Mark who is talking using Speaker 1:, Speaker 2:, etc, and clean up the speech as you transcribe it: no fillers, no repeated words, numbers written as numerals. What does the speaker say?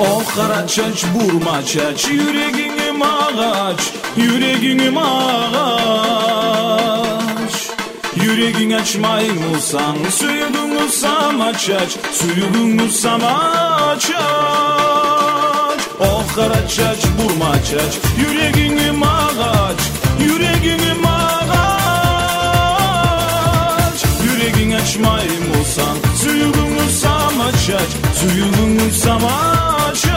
Speaker 1: Oh kara çaç burma çaç, yüreğim ağaç, yüreğim ağaç. Yüreğini açmaymışsan, suyunu sama çaç, suyunu sama çaç. Oh kara çaç burma çaç, yüreğim ağaç, yüreğim ağaç. Yüreğini açmaymışsan, suyunu sama çaç, suyunu sama çaç.